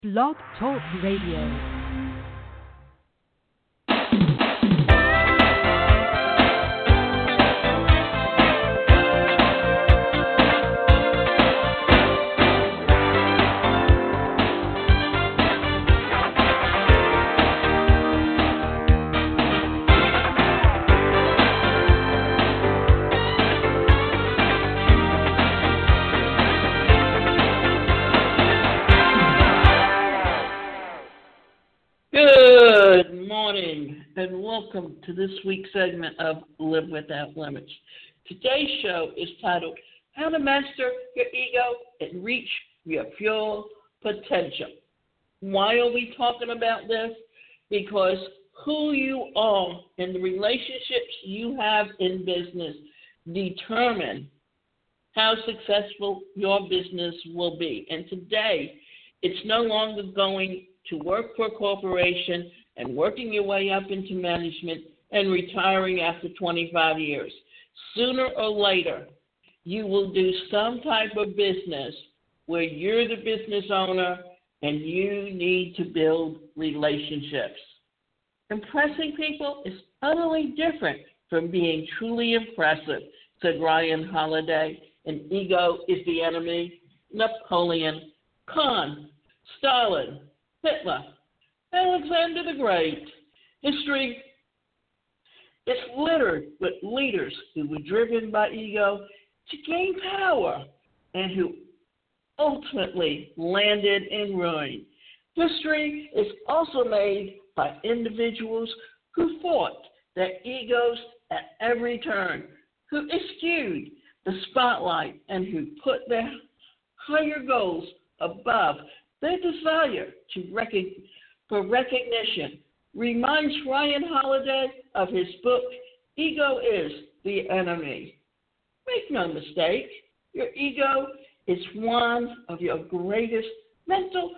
Blog Talk Radio. Good morning and welcome to this week's segment of Live Without Limits. Today's show is titled How to Master Your Ego and Reach Your Full Potential. Why are we talking about this? Because who you are and the relationships you have in business determine how successful your business will be. And today, it's no longer going to work for a corporation and working your way up into management and retiring after 25 years. Sooner or later, you will do some type of business where you're the business owner and you need to build relationships. Impressing people is utterly different from being truly impressive, said Ryan Holiday. And ego is the enemy. Napoleon, Khan, Stalin, Hitler, Alexander the Great. History is littered with leaders who were driven by ego to gain power and who ultimately landed in ruin. History is also made by individuals who fought their egos at every turn, who eschewed the spotlight, and who put their higher goals above their desire for recognition. Reminds Ryan Holiday of his book, Ego is the Enemy. Make no mistake, your ego is one of your greatest mental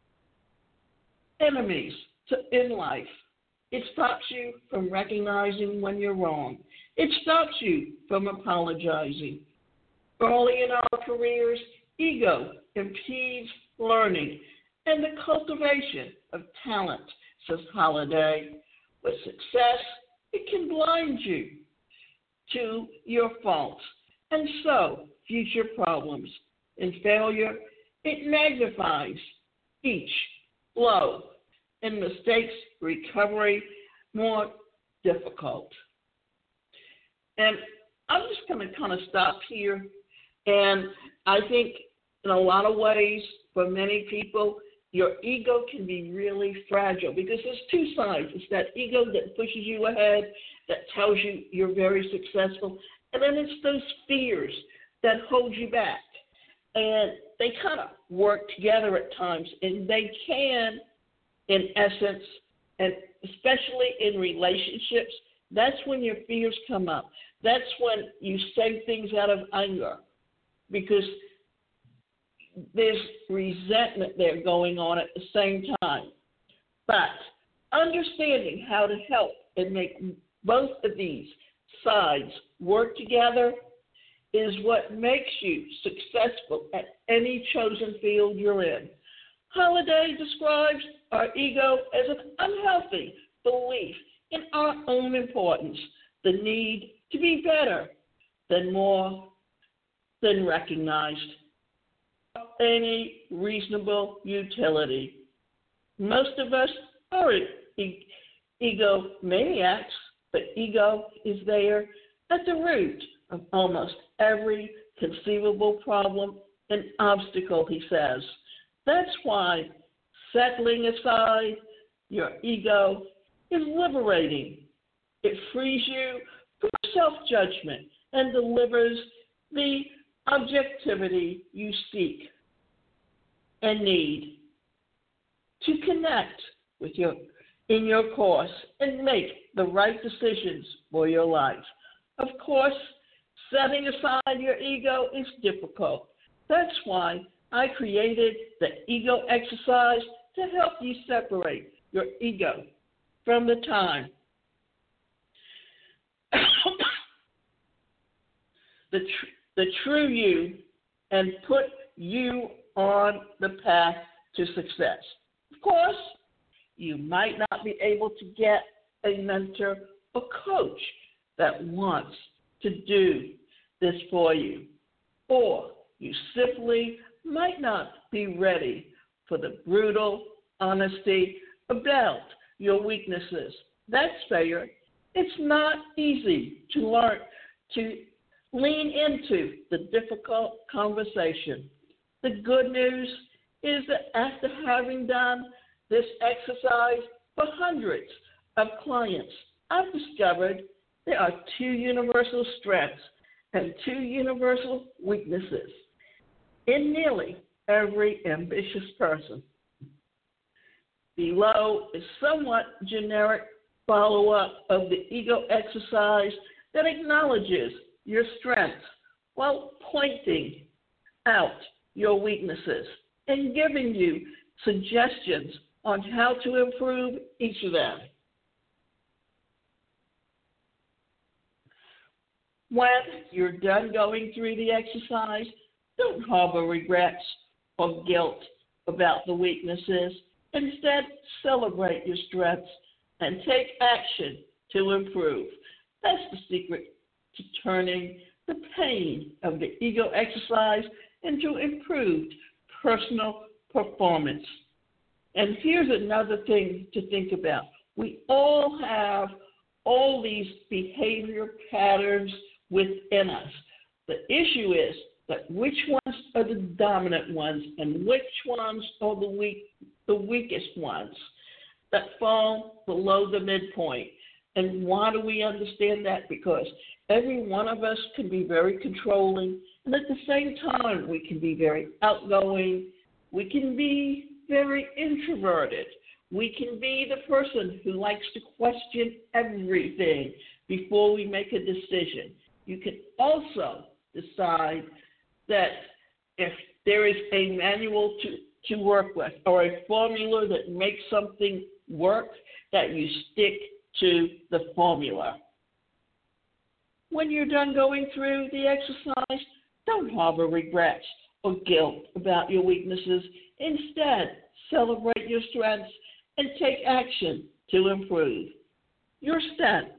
enemies in life. It stops you from recognizing when you're wrong. It stops you from apologizing. Early in our careers, ego impedes learning and the cultivation of talent, says Holiday. With success, it can blind you to your faults and so future problems. In failure, it magnifies each blow and makes recovery more difficult. And I'm just going to kind of stop here. And I think in a lot of ways, for many people, your ego can be really fragile because there's two sides. It's that ego that pushes you ahead, that tells you you're very successful, and then it's those fears that hold you back. And they kind of work together at times, and they can, in essence, and especially in relationships, that's when your fears come up. That's when you say things out of anger because there's resentment there going on at the same time. But understanding how to help and make both of these sides work together is what makes you successful at any chosen field you're in. Holiday describes our ego as an unhealthy belief in our own importance, the need to be better than more than recognized. Any reasonable utility. Most of us are egomaniacs, but ego is there at the root of almost every conceivable problem and obstacle, he says. That's why settling aside your ego is liberating. It frees you from self-judgment and delivers the objectivity you seek and need to connect with in your course and make the right decisions for your life. Of course, setting aside your ego is difficult. That's why I created the ego exercise to help you separate your ego from the time. the true you and put you on the path to success. Of course, you might not be able to get a mentor or coach that wants to do this for you, or you simply might not be ready for the brutal honesty about your weaknesses. That's fair. It's not easy to learn to lean into the difficult conversation. The good news is that after having done this exercise for hundreds of clients, I've discovered there are two universal strengths and two universal weaknesses in nearly every ambitious person. Below is somewhat generic follow-up of the ego exercise that acknowledges your strengths while pointing out your weaknesses and giving you suggestions on how to improve each of them. When you're done going through the exercise, don't harbor regrets or guilt about the weaknesses. Instead, celebrate your strengths and take action to improve. That's the secret to turning the pain of the ego exercise into improved personal performance. And here's another thing to think about. We all have all these behavior patterns within us. The issue is that which ones are the dominant ones and which ones are the weakest ones that fall below the midpoint. And why do we understand that? Because every one of us can be very controlling, and at the same time, we can be very outgoing. We can be very introverted. We can be the person who likes to question everything before we make a decision. You can also decide that if there is a manual to work with or a formula that makes something work, that you stick to the formula. When you're done going through the exercise, don't harbor regrets or guilt about your weaknesses. Instead, celebrate your strengths and take action to improve. Your strengths,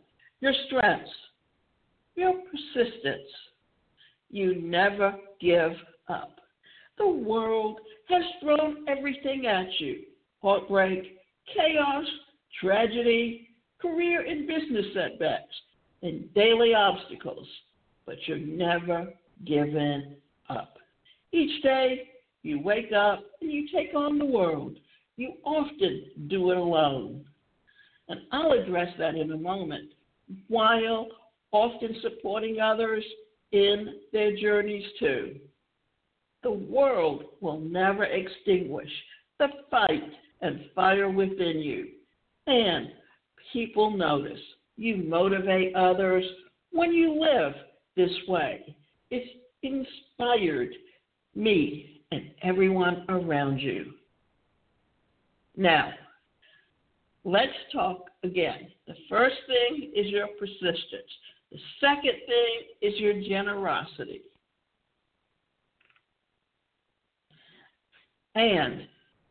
your persistence. You never give up. The world has thrown everything at you: heartbreak, chaos, tragedy, career and business setbacks, and daily obstacles, but you're never giving up. Each day, you wake up and you take on the world. You often do it alone. And I'll address that in a moment, while often supporting others in their journeys too. The world will never extinguish the fight and fire within you. And people notice. You motivate others when you live this way. It's inspired me and everyone around you. Now, let's talk again. The first thing is your persistence. The second thing is your generosity. And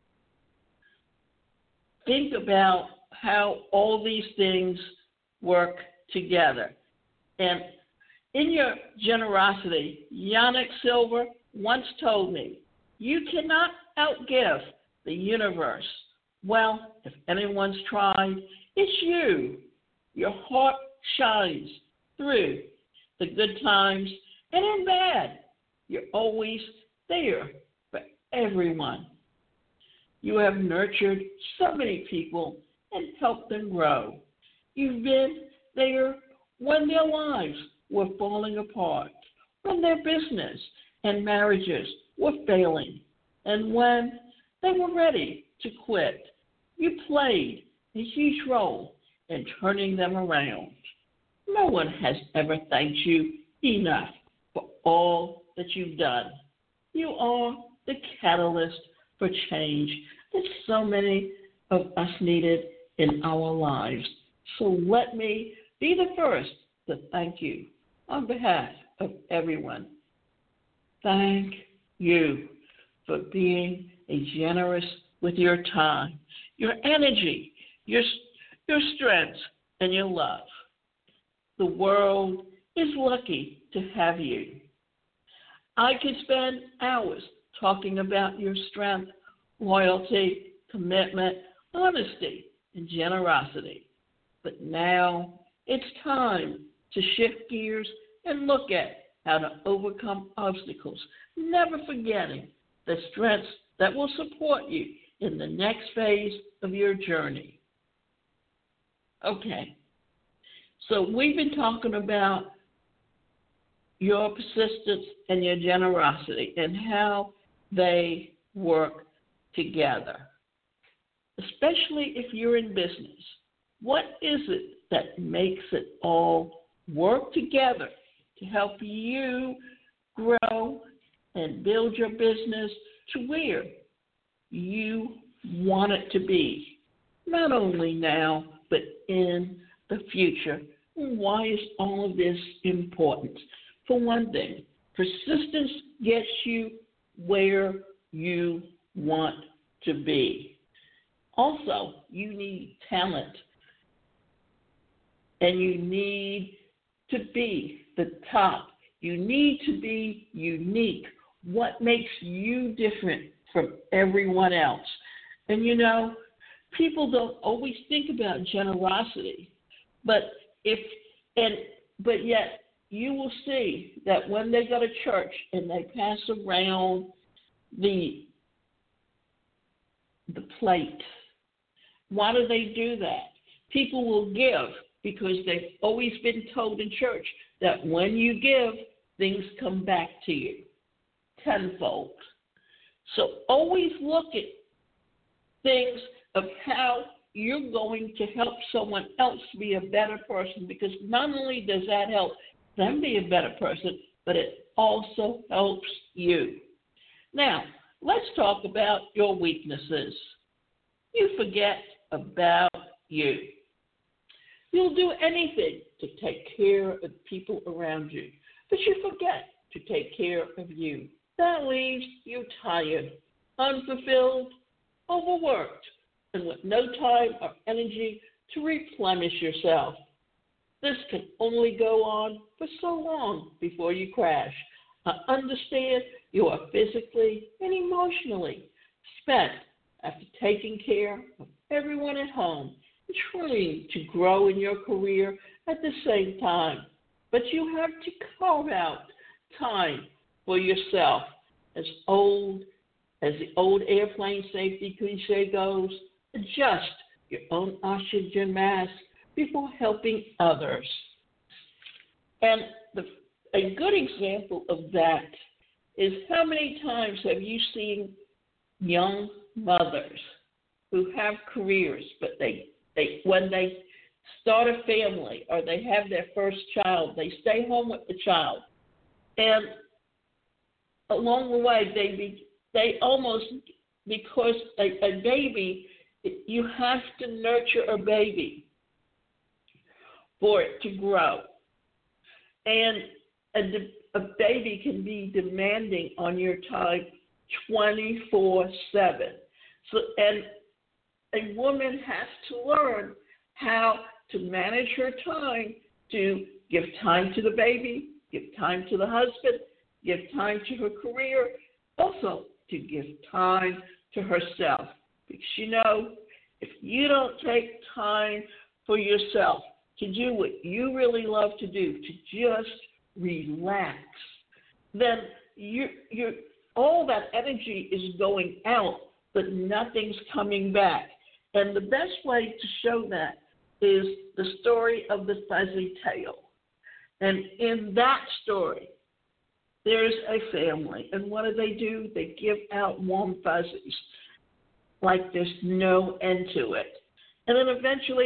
think about how all these things work together. And in your generosity, Yannick Silver once told me, you cannot outgive the universe. Well, if anyone's tried, it's you. Your heart shines through the good times and in bad. You're always there for everyone. You have nurtured so many people and helped them grow. You've been there when their lives were falling apart, when their business and marriages were failing, and when they were ready to quit. You played a huge role in turning them around. No one has ever thanked you enough for all that you've done. You are the catalyst for change that so many of us needed in our lives. So let me be the first to thank you on behalf of everyone. Thank you for being generous with your time, your energy, your strength, and your love. The world is lucky to have you. I could spend hours talking about your strength, loyalty, commitment, honesty, and generosity. But now it's time to shift gears and look at how to overcome obstacles, never forgetting the strengths that will support you in the next phase of your journey. Okay, so we've been talking about your persistence and your generosity and how they work together, especially if you're in business. What is it that makes it all work together to help you grow and build your business to where you want it to be, not only now, but in the future? Why is all of this important? For one thing, persistence gets you where you want to be. Also, you need talent, and you need to be the top. You need to be unique. What makes you different from everyone else? And you know, people don't always think about generosity, but yet you will see that when they go to church and they pass around the plate, why do they do that? People will give because they've always been told in church that when you give, things come back to you tenfold. So always look at things of how you're going to help someone else be a better person, because not only does that help them be a better person, but it also helps you. Now, let's talk about your weaknesses. You forget about you. You'll do anything to take care of people around you, but you forget to take care of you. That leaves you tired, unfulfilled, overworked, and with no time or energy to replenish yourself. This can only go on for so long before you crash. I understand you are physically and emotionally spent after taking care of everyone at home and trying to grow in your career at the same time. But you have to carve out time for yourself. As the old airplane safety cliche goes, adjust your own oxygen mask before helping others. And a good example of that is, how many times have you seen young mothers who have careers, but they when they start a family or they have their first child, they stay home with the child, and along the way they almost, because a baby, you have to nurture a baby for it to grow. And a baby can be demanding on your time 24/7. So, and a woman has to learn how to manage her time, to give time to the baby, give time to the husband, give time to her career, also to give time to herself. Because, you know, if you don't take time for yourself to do what you really love to do, to just relax, then you're all that energy is going out, but nothing's coming back. And the best way to show that is the story of the fuzzy tail. And in that story, there's a family, and what do? They give out warm fuzzies like there's no end to it. And then eventually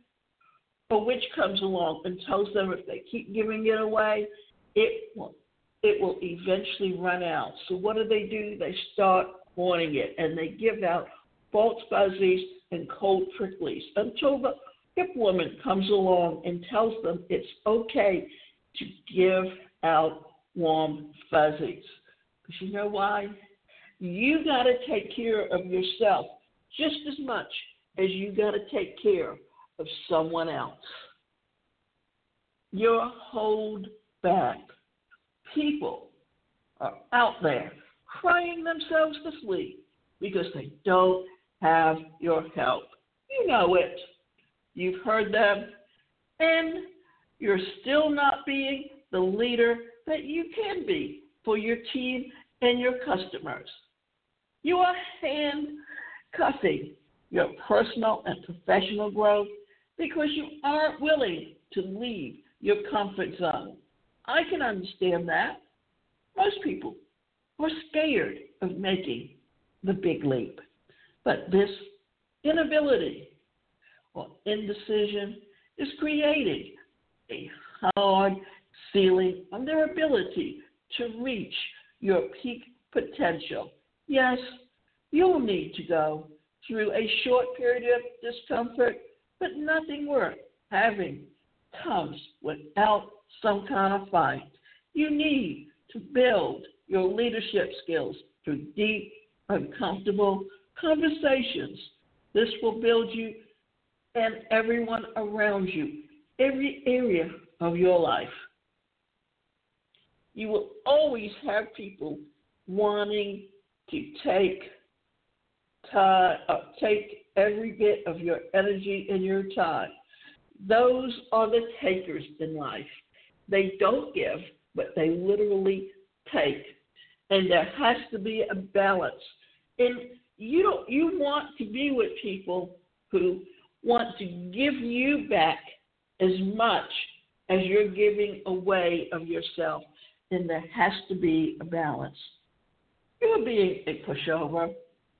a witch comes along and tells them if they keep giving it away, it will eventually run out. So what do? They start hoarding it, and they give out false fuzzies and cold pricklies until the hip woman comes along and tells them it's okay to give out warm fuzzies. Because you know why? You got to take care of yourself just as much as you got to take care of someone else. You're hold back. People are out there crying themselves to sleep because they don't have your help. You know it. You've heard them, and you're still not being the leader that you can be for your team and your customers. You are handcuffing your personal and professional growth because you aren't willing to leave your comfort zone. I can understand that. Most people are scared of making the big leap. But this inability or indecision is creating a hard ceiling on their ability to reach your peak potential. Yes, you'll need to go through a short period of discomfort, but nothing worth having comes without some kind of fight. You need to build your leadership skills through deep, uncomfortable conversations. This will build you and everyone around you, every area of your life. You will always have people wanting to take every bit of your energy and your time. Those are the takers in life. They don't give, but they literally take. And there has to be a balance. And you want to be with people who want to give you back as much as you're giving away of yourself. And there has to be a balance. You're being a pushover.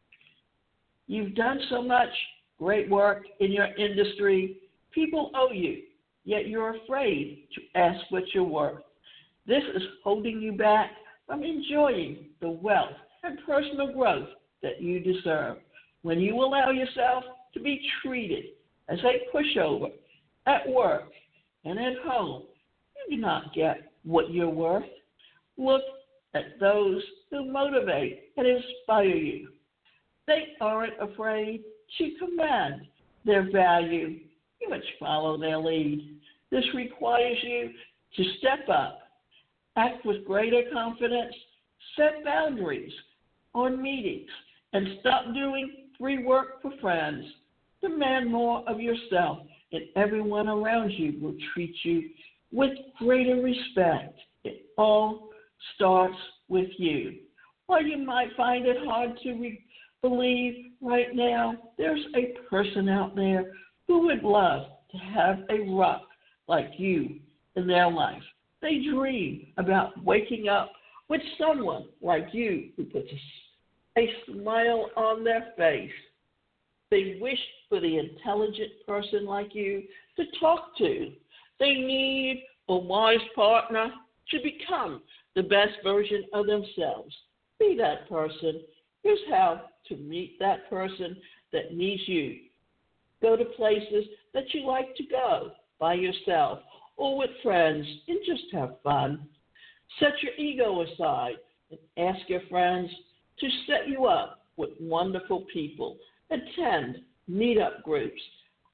You've done so much great work in your industry. People owe you, yet you're afraid to ask what you're worth. This is holding you back from enjoying the wealth and personal growth that you deserve. When you allow yourself to be treated as a pushover at work and at home, you do not get what you're worth. Look at those who motivate and inspire you. They aren't afraid to command their value. You must follow their lead. This requires you to step up, act with greater confidence, set boundaries on meetings, and stop doing free work for friends. Demand more of yourself, and everyone around you will treat you with greater respect. It all starts with you. While you might find it hard to believe right now, there's a person out there who would love to have a rock like you in their life. They dream about waking up with someone like you who puts a smile on their face. They wish for the intelligent person like you to talk to. They need a wise partner to become the best version of themselves. Be that person. Here's how to meet that person that needs you. Go to places that you like to go by yourself or with friends and just have fun. Set your ego aside and ask your friends to set you up with wonderful people. Attend meetup groups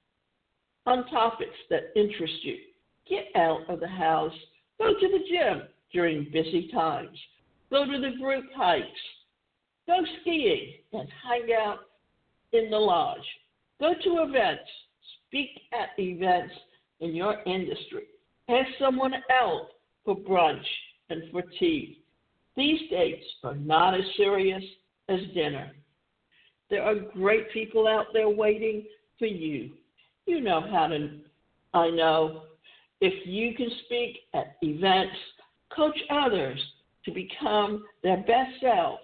on topics that interest you. Get out of the house. Go to the gym during busy times. Go to the group hikes. Go skiing and hang out in the lodge. Go to events. Speak at events in your industry. Ask someone out for brunch and for tea. These dates are not as serious as dinner. There are great people out there waiting for you. You know how to, I know, if you can speak at events, coach others to become their best selves,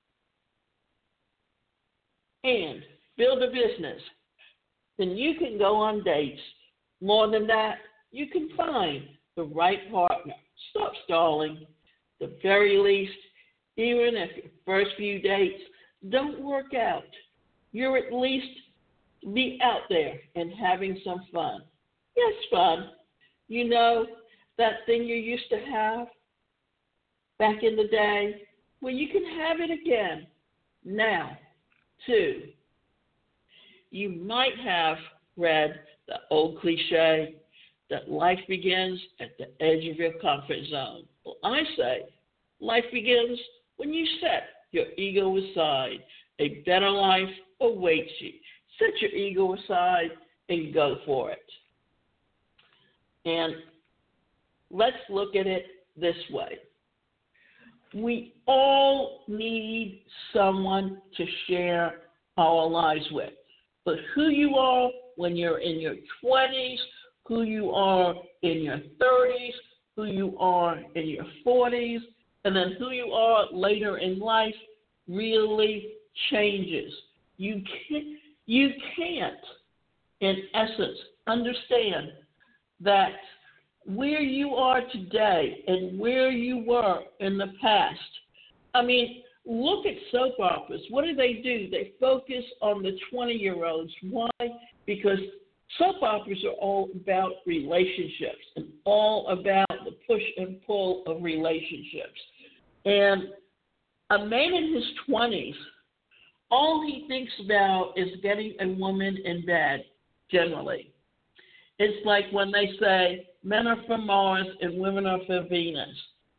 and build a business, then you can go on dates. More than that, you can find the right partner. Stop stalling. At the very least, even if your first few dates don't work out, you're at least be out there and having some fun. Yes, fun. You know, that thing you used to have back in the day? Well, you can have it again. Now, two, you might have read the old cliche that life begins at the edge of your comfort zone. Well, I say life begins when you set your ego aside. A better life awaits you. Set your ego aside and go for it. And let's look at it this way. We all need someone to share our lives with. But who you are when you're in your 20s, who you are in your 30s, who you are in your 40s, and then who you are later in life really changes. You can't, in essence, understand that where you are today and where you were in the past. I mean, look at soap operas. What do? They focus on the 20-year-olds. Why? Because soap operas are all about relationships and all about the push and pull of relationships. And a man in his 20s, all he thinks about is getting a woman in bed, generally. It's like when they say men are from Mars and women are from Venus.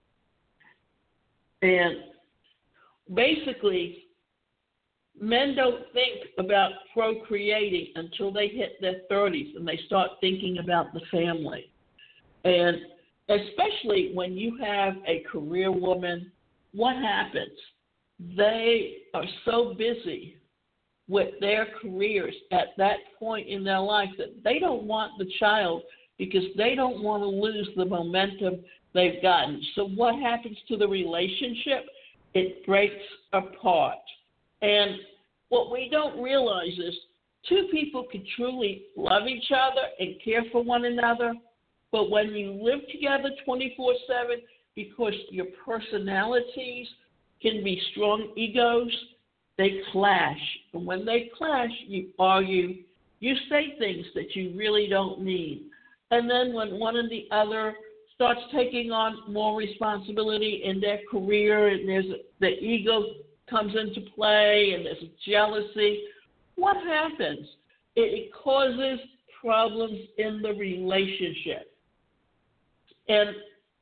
And basically, men don't think about procreating until they hit their 30s and they start thinking about the family. And especially when you have a career woman, what happens? They are so busy with their careers at that point in their life that they don't want the child because they don't want to lose the momentum they've gotten. So what happens to the relationship? It breaks apart. And what we don't realize is two people can truly love each other and care for one another, but when you live together 24/7, because your personalities can be strong egos, they clash. And when they clash, you argue, you say things that you really don't mean. And then when one and the other starts taking on more responsibility in their career and the ego comes into play and there's jealousy, what happens? It causes problems in the relationship. And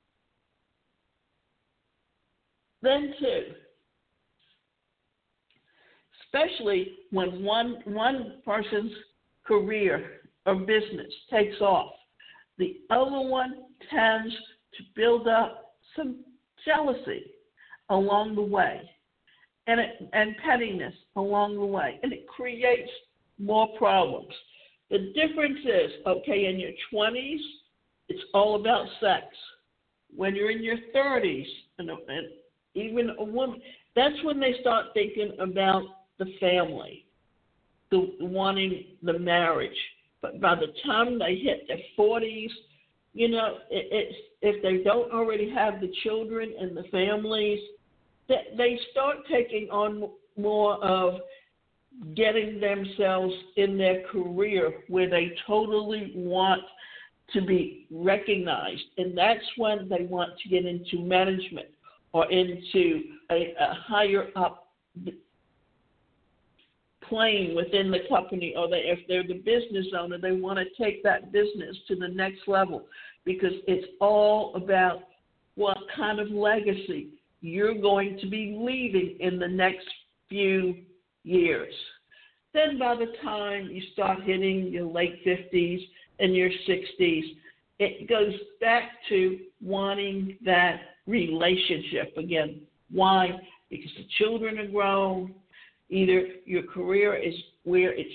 then too, especially when one person's career or business takes off, the other one tends to build up some jealousy along the way and pettiness along the way, and it creates more problems. The difference is, okay, in your 20s, it's all about sex. When you're in your 30s, and even a woman, that's when they start thinking about the family, wanting the marriage. But by the time they hit their 40s, if they don't already have the children and the families, they start taking on more of getting themselves in their career where they totally want to be recognized. And that's when they want to get into management or into a higher up plane within the company, or if they're the business owner, they want to take that business to the next level because it's all about what kind of legacy you're going to be leaving in the next few years. Then by the time you start hitting your late 50s and your 60s, it goes back to wanting that relationship again. Why? Because the children are grown. Either your career is where it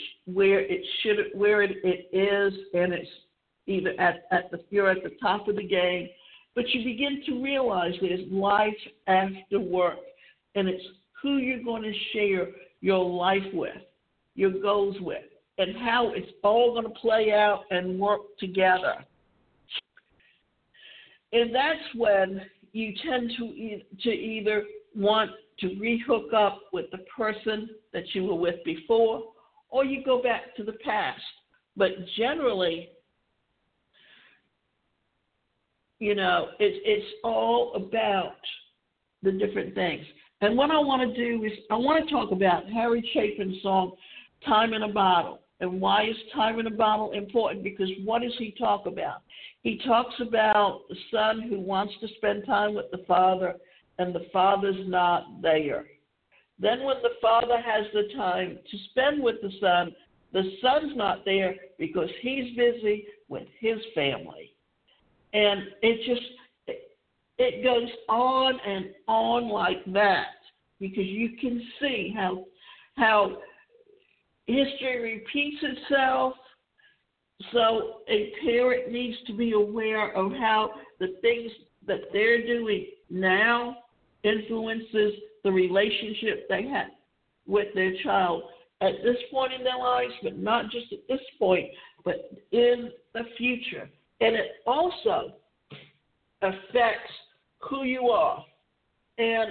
is, and it's either you're at the top of the game, but you begin to realize there's life after work, and it's who you're going to share your life with, your goals with, and how it's all going to play out and work together. And that's when you tend to either want to rehook up with the person that you were with before, or you go back to the past. But generally, it's all about the different things. And what I want to do is I want to talk about Harry Chapin's song, Time in a Bottle. And why is Time in a Bottle important? Because what does he talk about? He talks about the son who wants to spend time with the father, and the father's not there. Then when the father has the time to spend with the son's not there because he's busy with his family. And it goes on and on like that, because you can see how history repeats itself. So a parent needs to be aware of how the things that they're doing now influences the relationship they have with their child at this point in their lives, but not just at this point, but in the future. And it also affects who you are. And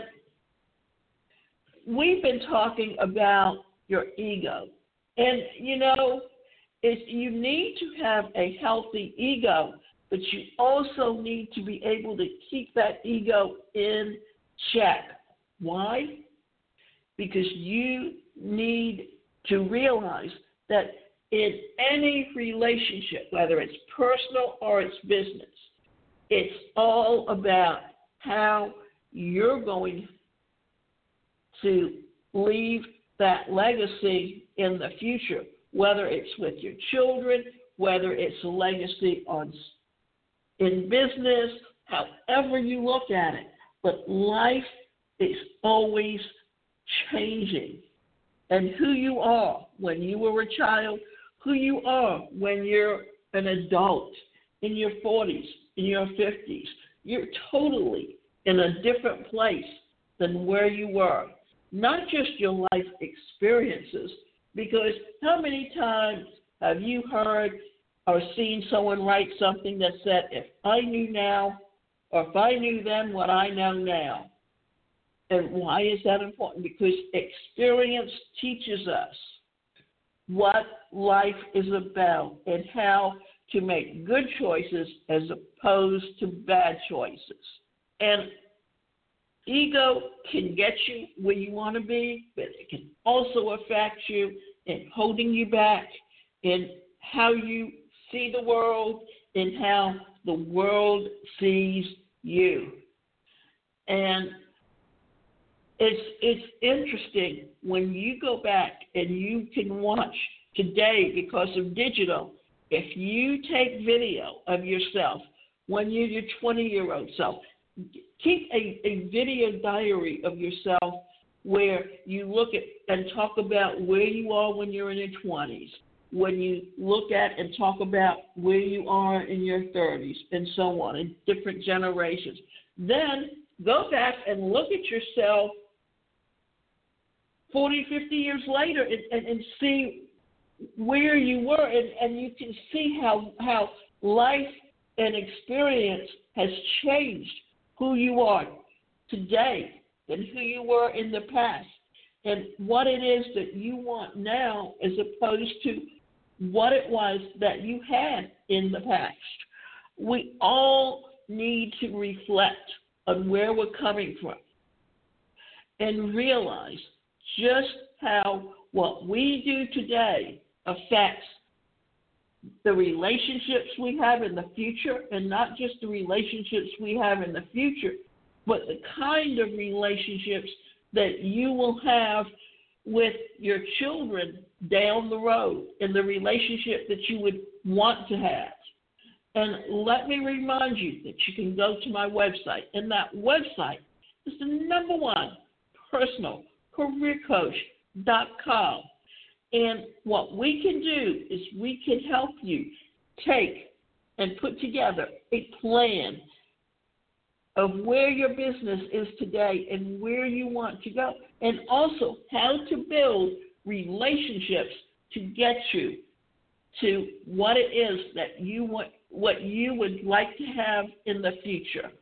we've been talking about your ego. And, you need to have a healthy ego, but you also need to be able to keep that ego in check. Why? Because you need to realize that in any relationship, whether it's personal or it's business, it's all about how you're going to leave that legacy in the future, whether it's with your children, whether it's a legacy in business, however you look at it. But life is always changing. And who you are when you were a child, who you are when you're an adult, in your 40s, in your 50s, you're totally in a different place than where you were. Not just your life experiences, because how many times have you heard or seen someone write something that said, if I knew now, or if I knew then what I know now? And why is that important? Because experience teaches us what life is about and how to make good choices as opposed to bad choices. And ego can get you where you want to be, but it can also affect you in holding you back in how you see the world and how the world sees you. And it's interesting when you go back and you can watch today because of digital. If you take video of yourself when you're your 20-year-old self, keep a video diary of yourself where you look at and talk about where you are when you're in your 20s, when you look at and talk about where you are in your 30s, and so on, in different generations. Then go back and look at yourself 40, 50 years later and see where you were, and you can see how life and experience has changed who you are today than who you were in the past, and what it is that you want now as opposed to what it was that you had in the past. We all need to reflect on where we're coming from and realize just how what we do today affects the relationships we have in the future, and not just the relationships we have in the future, but the kind of relationships that you will have with your children down the road, and the relationship that you would want to have. And let me remind you that you can go to my website, and that website is the #1 personalcareercoach.com. And what we can do is we can help you take and put together a plan of where your business is today and where you want to go, and also how to build relationships to get you to what it is that you want, what you would like to have in the future.